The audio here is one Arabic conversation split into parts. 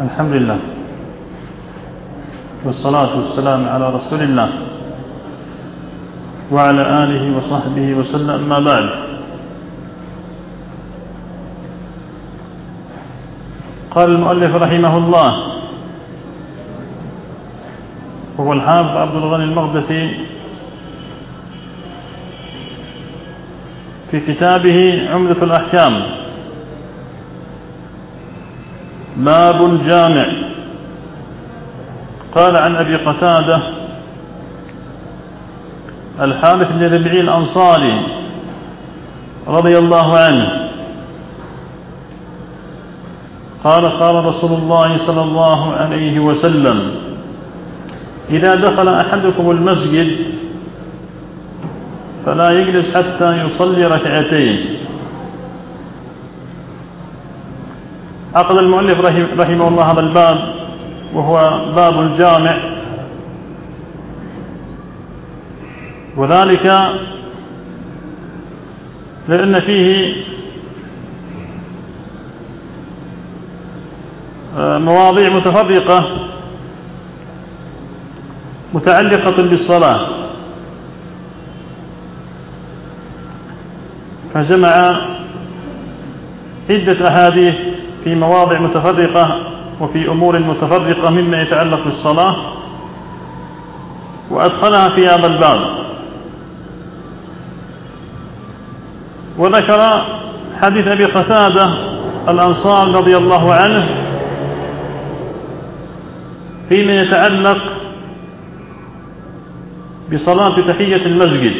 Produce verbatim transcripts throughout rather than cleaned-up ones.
الحمد لله والصلاة والسلام على رسول الله وعلى آله وصحبه وسلم. ما بعد، قال المؤلف رحمه الله وهو الحافظ عبد الغني المقدسي في كتابه عمدة الأحكام: باب جامع. قال عن أبي قتادة الحارث بن ربيع الأنصاري رضي الله عنه قال: قال رسول الله صلى الله عليه وسلم: إذا دخل أحدكم المسجد فلا يجلس حتى يصلي ركعتين. عقد المؤلف رحمه الله هذا الباب وهو باب الجامع، وذلك لأن فيه مواضيع متفرقة متعلقة بالصلاة، فجمع عدة أحاديث في مواضع متفرقة وفي أمور متفرقة مما يتعلق بالصلاة، وأدخلها في هذا الباب. وذكر حديث أبي قتادة الأنصار رضي الله عنه فيما يتعلق بصلاة تحية المسجد.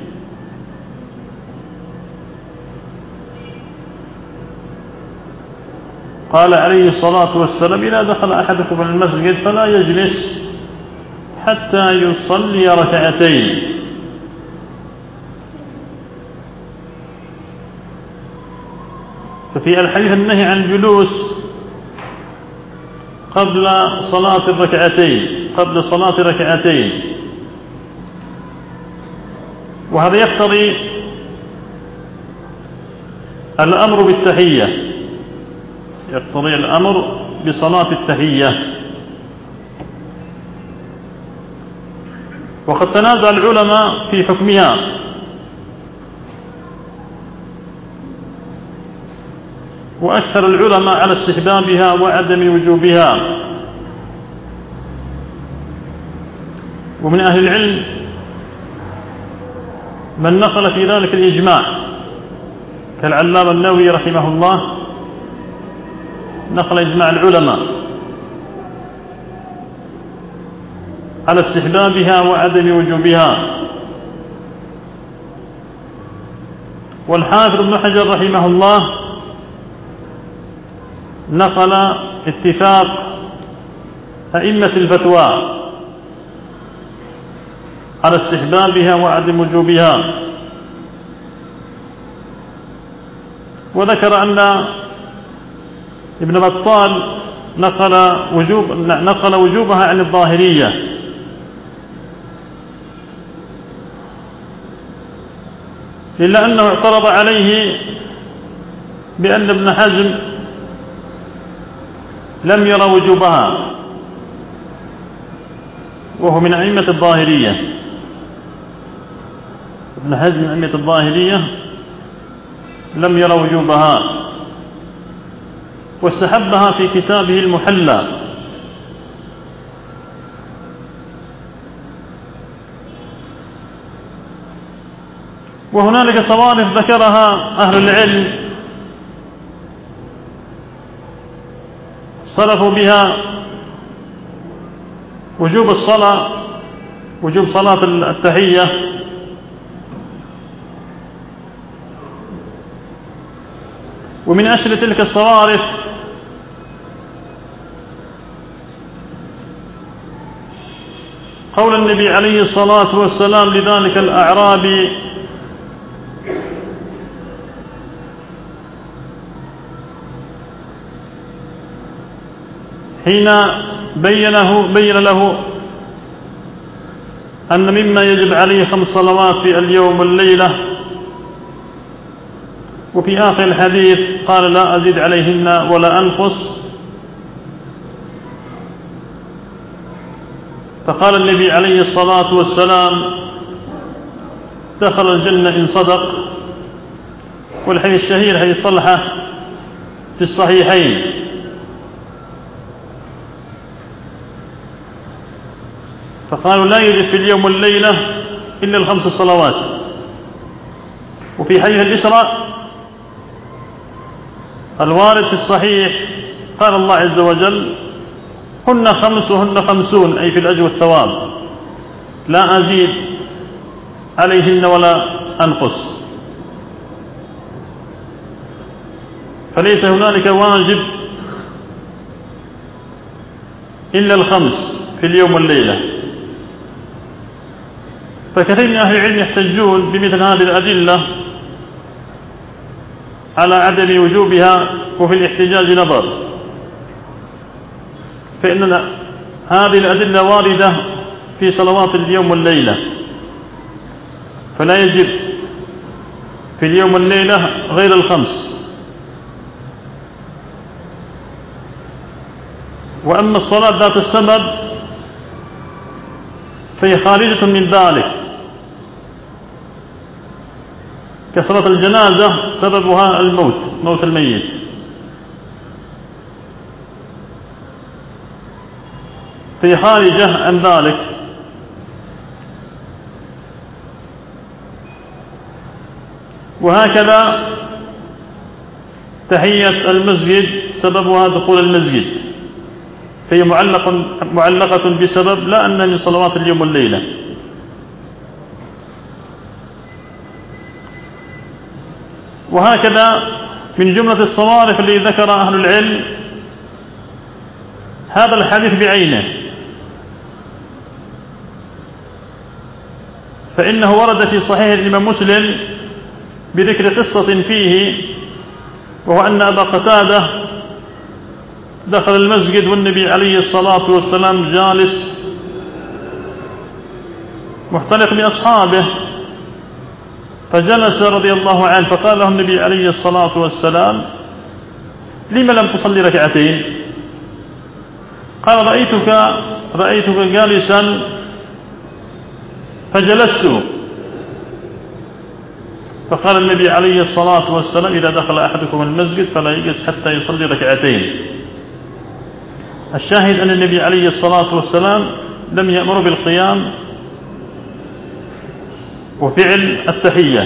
قال عليه الصلاة والسلام: إذا دخل أحدكم المسجد فلا يجلس حتى يصلي ركعتين. ففي الحديث النهي عن الجلوس قبل صلاة الركعتين قبل صلاة ركعتين، وهذا يقتضي الأمر بالتحية، يقتضي الأمر بصلاة التحية. وقد تنازع العلماء في حكمها، وأكثر العلماء على استحبابها وعدم وجوبها. ومن أهل العلم من نقل في ذلك الإجماع كالعلامة النووي رحمه الله، نقل إجماع العلماء على استحبابها وعدم وجوبها. والحافظ ابن حجر رحمه الله نقل اتفاق أئمة الفتوى على استحبابها وعدم وجوبها. وذكر أن ابن بطال نقل وجوب نقل وجوبها عن الظاهرية، إلا أنه اعترض عليه بأن ابن حزم لم يرى وجوبها، وهو من أئمة الظاهرية. ابن حزم من أئمة الظاهرية لم يرى وجوبها، واستحبها في كتابه المحلى. وهنالك صوارف ذكرها أهل العلم صرفوا بها وجوب الصلاة وجوب صلاة التحية، ومن أشهر تلك الصوارف قول النبي عليه الصلاة والسلام لذلك الأعرابي: حين بينه بين له أن مما يجب عليه خمس صلوات في اليوم والليلة، وفي آخر الحديث قال: لا أزيد عليهن ولا أنقص. فقال النبي عليه الصلاة والسلام: دخل الجنة إن صدق. والحديث الشهير حديث طلحة في الصحيحين. فقالوا: لا يجد في اليوم والليلة إلا الخمس صلوات. وفي حديث الإسراء الوارد في الصحيح قال الله عز وجل: هن خمس وهن خمسون، أي في الأجر والثواب، لا أزيد عليهن ولا أنقص. فليس هنالك واجب إلا الخمس في اليوم والليلة. فكثير من أهل العلم يحتجون بمثل هذه الأدلة على عدم وجوبها، وفي الاحتجاج نظر، فإن هذه الأدلة واردة في صلوات اليوم والليلة، فلا يجب في اليوم والليلة غير الخمس. وأما الصلاة ذات السبب فهي خارجة من ذلك، كصلاة الجنازة سببها الموت، موت الميت. فهي خارجة عن ذلك. وهكذا تحية المسجد سببها دخول المسجد، فهي معلقة, معلقة بسبب، لا أن من صلوات اليوم والليلة. وهكذا من جملة الصوارف التي ذكر أهل العلم هذا الحديث بعينه، فإنه ورد في صحيح الإمام مسلم بذكر قصة فيه، وهو أن أبا قتادة دخل المسجد والنبي عليه الصلاة والسلام جالس محتلق بأصحابه، فجلس رضي الله عنه، فقال له النبي عليه الصلاة والسلام: لم لم تصلي ركعتين؟ قال: رأيتك رأيتك جالسا فجلست. فقال النبي عليه الصلاة والسلام: إذا دخل أحدكم المسجد فلا يجلس حتى يصلي ركعتين. الشاهد أن النبي عليه الصلاة والسلام لم يأمر بالقيام وفعل التحية،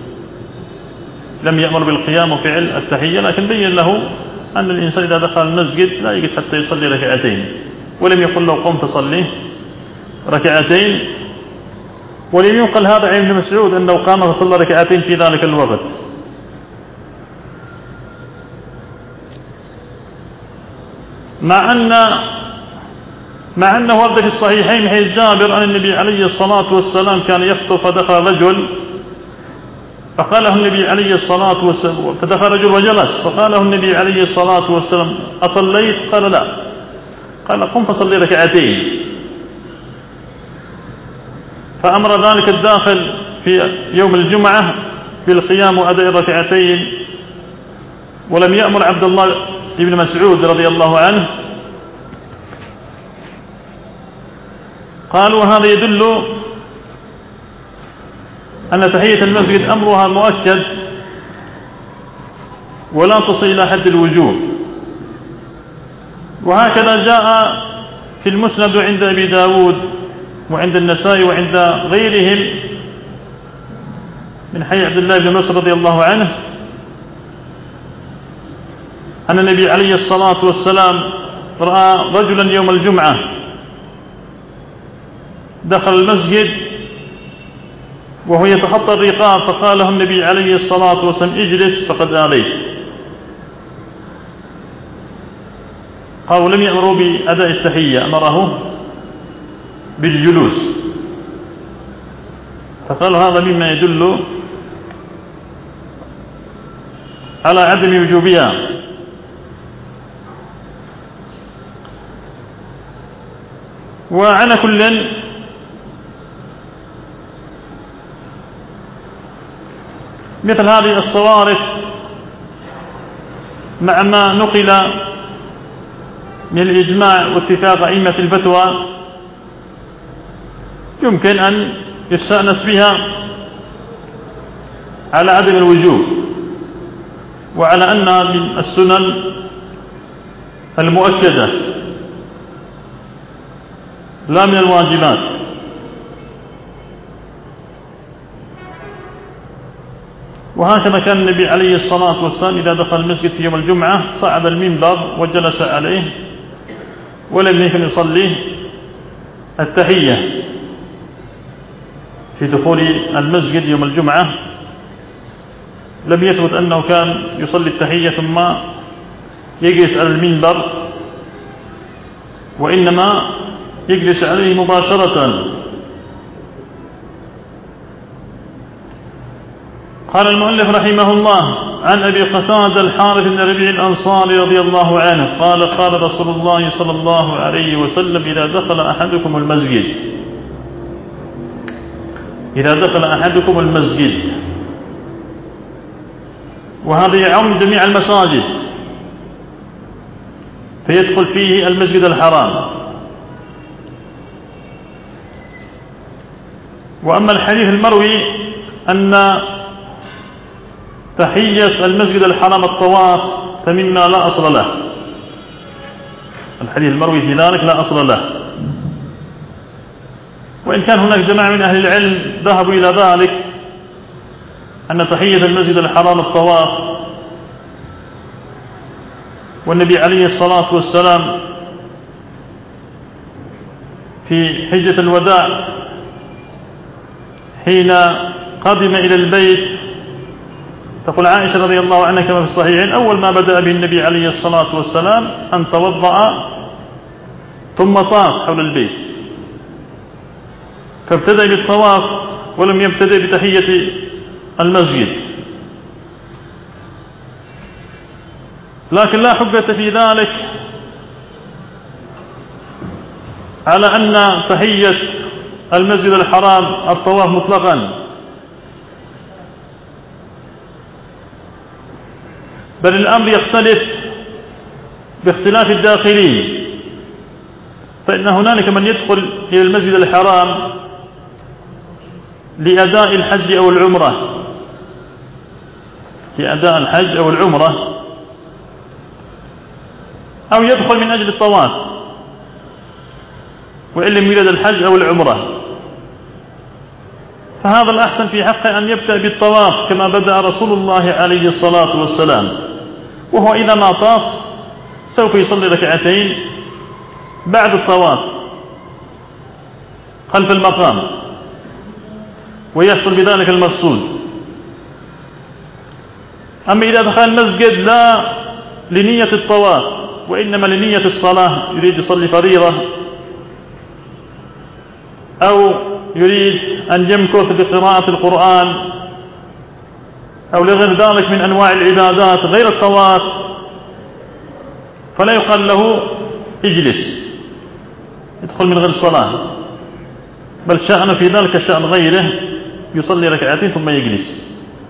لم يأمر بالقيام وفعل التحية، لكن بين له أن الإنسان إذا دخل المسجد لا يجلس حتى يصلي ركعتين، ولم يقل له قم فصلي ركعتين. ولم ينقل هذا عن ابن مسعود أنه قام فصلى ركعتين في ذلك الوقت. مع أن مع أنه ورد في الصحيحين حديث جابر أن النبي عليه الصلاة والسلام كان يخطب فدخل رجل فقال له النبي عليه الصلاة والسلام، فدخل رجل وجلس، فقال له النبي عليه الصلاة والسلام: أصليت؟ قال: لا. قال: قم فصلي ركعتين. فأمر ذلك الداخل في يوم الجمعة بالقيام وأداء الركعتين، ولم يأمر عبد الله بن مسعود رضي الله عنه. قالوا: هذا يدل أن تحية المسجد أمرها مؤكد ولا تصل إلى حد الوجوب. وهكذا جاء في المسند عند أبي داود وعند النسائي وعند غيرهم من حي عبد الله بن مسعود رضي الله عنه أن النبي عليه الصلاة والسلام رأى رجلا يوم الجمعة دخل المسجد وهو يتخطى الرقاب، فقال له النبي عليه الصلاة والسلام: اجلس فقد آليت. قالوا: لم يأمروا بأداء التحية، أمره بالجلوس. فقالوا: هذا مما يدل على عدم وجوبها. وعلى كل مثل هذه الصوارف مع ما نقل من الإجماع واتفاق أئمة الفتوى يمكن أن يستأنس بها على عدم الوجوب، وعلى أنها من السنن المؤكدة لا من الواجبات. وهكذا كان النبي عليه الصلاة والسلام إذا دخل المسجد في يوم الجمعة صعد المنبر وجلس عليه ولم يكن يصلي التحية في دخول المسجد يوم الجمعة. لم يثبت أنه كان يصلي التحية ثم يجلس على المنبر، وإنما يجلس عليه مباشرة. قال المؤلف رحمه الله: عن أبي قتادة الحارث بن ربيع الأنصاري رضي الله عنه قال: قال رسول الله صلى الله عليه وسلم: إذا دخل أحدكم المسجد إذا دخل أحدكم المسجد وهذا يعم جميع المساجد، فيدخل فيه المسجد الحرام. وأما الحديث المروي أن تحية المسجد الحرام الطواف فمما لا أصل له، الحديث المروي في ذلك لا أصل له، وإن كان هناك جماعة من أهل العلم ذهبوا إلى ذلك أن تحية المسجد الحرام الطواف، والنبي عليه الصلاة والسلام في حجة الوداع حين قدم إلى البيت، تقول عائشة رضي الله عنها كما في الصحيحين: أول ما بدأ به النبي عليه الصلاة والسلام أن توضأ ثم طاف حول البيت، فابتدأ بالطواف ولم يبتدأ بتحية المسجد. لكن لا حجة في ذلك على أن تحية المسجد الحرام الطواف مطلقا، بل الأمر يختلف باختلاف الداخلين. فإن هنالك من يدخل إلى المسجد الحرام لأداء الحج أو العمرة لأداء الحج أو العمرة أو يدخل من أجل الطواف وإن لم يرد الحج أو العمرة، فهذا الأحسن في حقه أن يبدأ بالطواف كما بدأ رسول الله عليه الصلاة والسلام، وهو إذا ما طاف سوف يصلي ركعتين بعد الطواف خلف المقام ويحصل بذلك المقصود. أما إذا دخل المسجد لا لنية الطواف وإنما لنية الصلاة، يريد يصلي فريضة أو يريد أن يمكث بقراءة القرآن أو لغير ذلك من أنواع العبادات غير الطواف، فلا يقال له اجلس يدخل من غير صلاة، بل شأن في ذلك شأن غيره يصلي ركعتين ثم يجلس.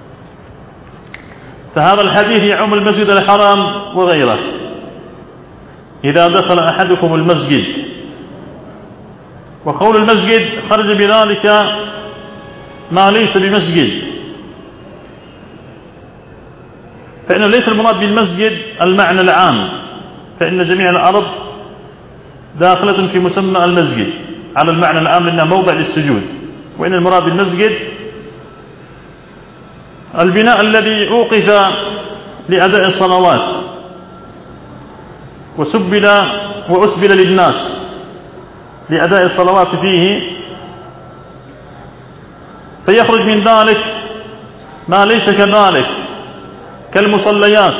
فهذا الحديث يعم المسجد الحرام وغيره. إذا دخل أحدكم المسجد، وقول المسجد خرج بذلك ما ليس بمسجد، فإنه ليس المراد بالمسجد المعنى العام، فإن جميع الأرض داخلة في مسمى المسجد على المعنى العام لأنه موضع للسجود، وإن المراد بالمسجد البناء الذي أوقف لأداء الصلوات وسبل وأسبل للناس لأداء الصلوات فيه، فيخرج من ذلك ما ليس كذلك كالمصليات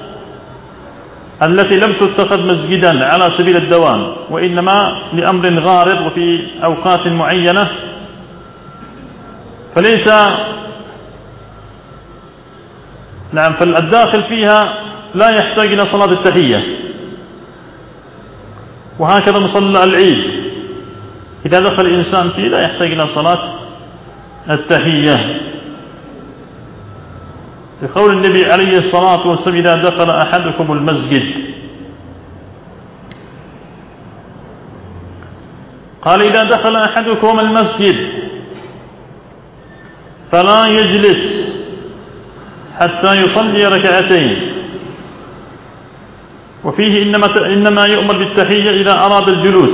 التي لم تتخذ مسجدا على سبيل الدوام، وإنما لأمر غارض وفي أوقات معينة، فليس نعم فالداخل فيها لا يحتاج إلى صلاة التحية. وهكذا مصلى العيد إذا دخل الإنسان فيه لا يحتاج إلى صلاة التحية، لقول النبي عليه الصلاة والسلام: إذا دخل أحدكم المسجد. قال إذا دخل أحدكم المسجد فلا يجلس حتى يصلي ركعتين. وفيه إنما, إنما يؤمر بالتحية إذا أراد الجلوس،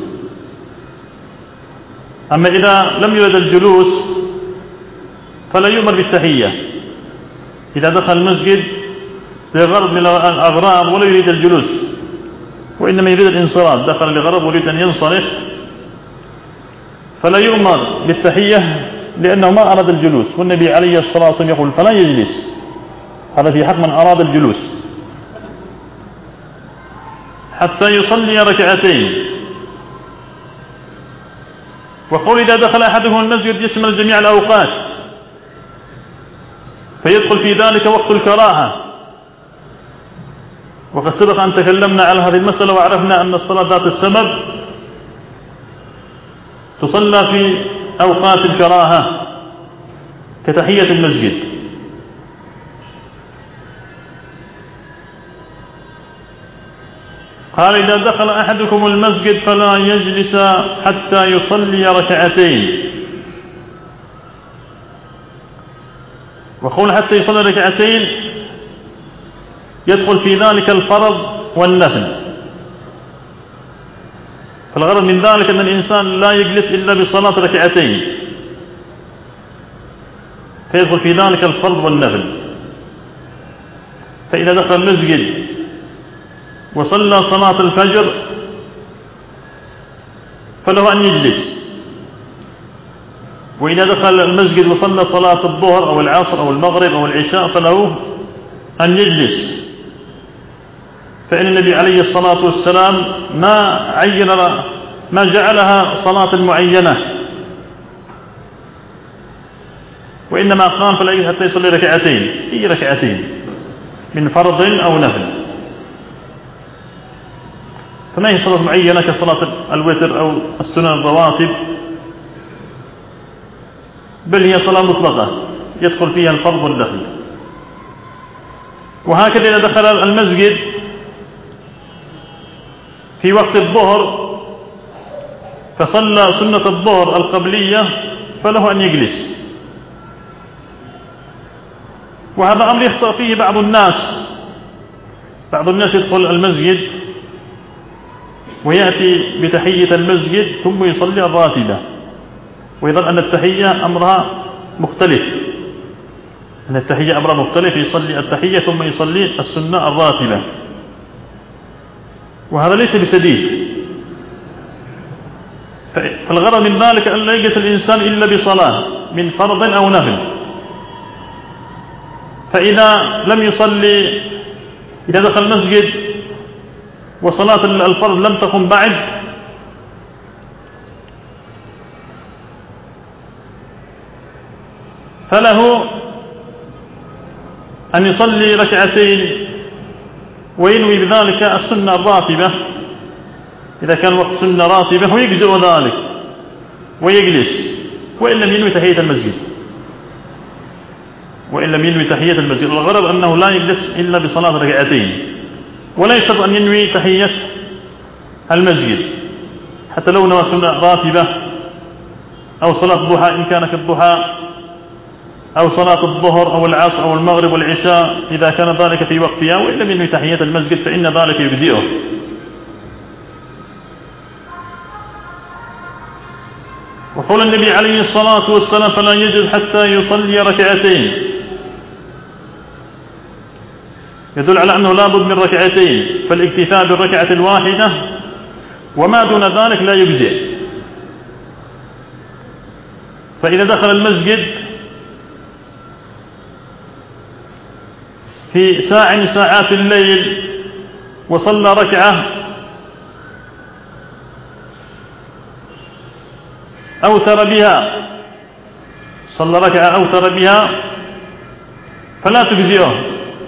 أما إذا لم يرد الجلوس فلا يؤمر بالتحية. إذا دخل المسجد لغرض من الأغراض ولا يريد الجلوس وإنما يريد الانصراف، دخل لغرض ويريد أن ينصرف، فلا يؤمر بالتحية لأنه ما أراد الجلوس. والنبي عليه الصلاة والسلام يقول فلا يجلس، هذا في حق من أراد الجلوس، حتى يصلي ركعتين. وقول إذا دخل أحدهم المسجد يشمل جميع الأوقات، فيدخل في ذلك وقت الكراهة. وقد سبق أن تكلمنا على هذه المسألة وعرفنا أن الصلاة ذات السبب تصلى في أوقات الكراهة كتحية المسجد. قال إذا دخل أحدكم المسجد فلا يجلس حتى يصلي ركعتين. وقول حتى يصلي ركعتين يدخل في ذلك الفرض والنفل. فالغرض من ذلك أن الإنسان لا يجلس إلا بصلاة ركعتين، فيدخل في ذلك الفرض والنفل. فإذا دخل المسجد وصلى صلاة الفجر فله أن يجلس، وإذا دخل المسجد وصلى صلاة الظهر أو العصر أو المغرب أو العشاء فله أن يجلس. فإن النبي عليه الصلاة والسلام ما عين ما جعلها صلاة معينة، وإنما قام فلا يجلس حتى يصلي ركعتين، أي ركعتين من فرض أو نفل. فما هي صلاة معينة كصلاة الوتر أو السنن الرواتب، بل هي صلاة مطلقة يدخل فيها الفرض والنفل. وهكذا إذا دخل المسجد في وقت الظهر فصلى سنة الظهر القبلية فله أن يجلس. وهذا أمر يخطأ فيه بعض الناس. بعض الناس يدخل المسجد ويأتي بتحية المسجد ثم يصلي الراتبة، ويظن أن التحية أمرها مختلف، أن التحية أمرها مختلف، يصلي التحية ثم يصلي السنة الراتبة، وهذا ليس بسديد. فالغرض من ذلك أن لا يجلس الإنسان إلا بصلاة من فرض أو نفل. فإذا لم يصلي، إذا دخل المسجد وصلاة الفرض لم تقم بعد، فله أن يصلي ركعتين وينوي بذلك السنة الراتبة إذا كان وقت سنة راتبة، ويجزئ ذلك ويجلس، وإن لم ينوي تحية المسجد وإن لم ينوي تحية المسجد. الغرض أنه لا يجلس إلا بصلاة ركعتين، ولا يشترط أن ينوي تحية المسجد حتى لو نوى سنة راتبة أو صلاة الضحى إن كان كالضحى، أو صلاة الظهر أو العصر أو المغرب والعشاء إذا كان ذلك في وقتها، وإن لم ينوي تحية المسجد فإن ذلك يجزئه. وقول النبي عليه الصلاة والسلام فلا يجلس حتى يصلي ركعتين يدل على أنه لا بد من ركعتين، فالاكتفاء بالركعة الواحدة وما دون ذلك لا يجزئ. فإذا دخل المسجد في ساعة من ساعات الليل وصلى ركعة أوتر بها، صلى ركعة أوتر بها فلا تجزئه،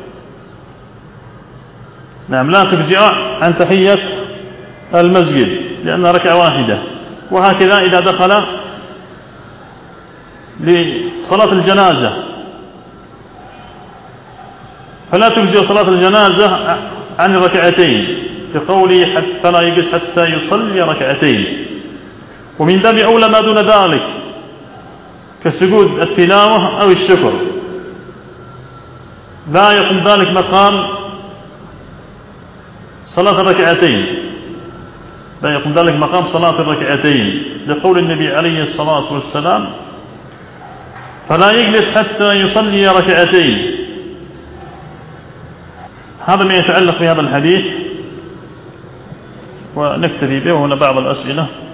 نعم لا تجزئه عن تحية المسجد لأنها ركعة واحدة. وهكذا إذا دخل لصلاة الجنازة فلا تجزئ صلاة الجنازة عن ركعتين، لقوله حتى لا يجلس حتى يصلي ركعتين. ومن باب أولى ما دون ذلك كسجود التلاوة أو الشكر لا يقوم ذلك مقام صلاة الركعتين لا يقوم ذلك مقام صلاة الركعتين لقول النبي عليه الصلاة والسلام فلا يجلس حتى يصلي ركعتين. هذا ما يتعلق بهذا الحديث ونكتفي به. وهنا بعض الأسئلة.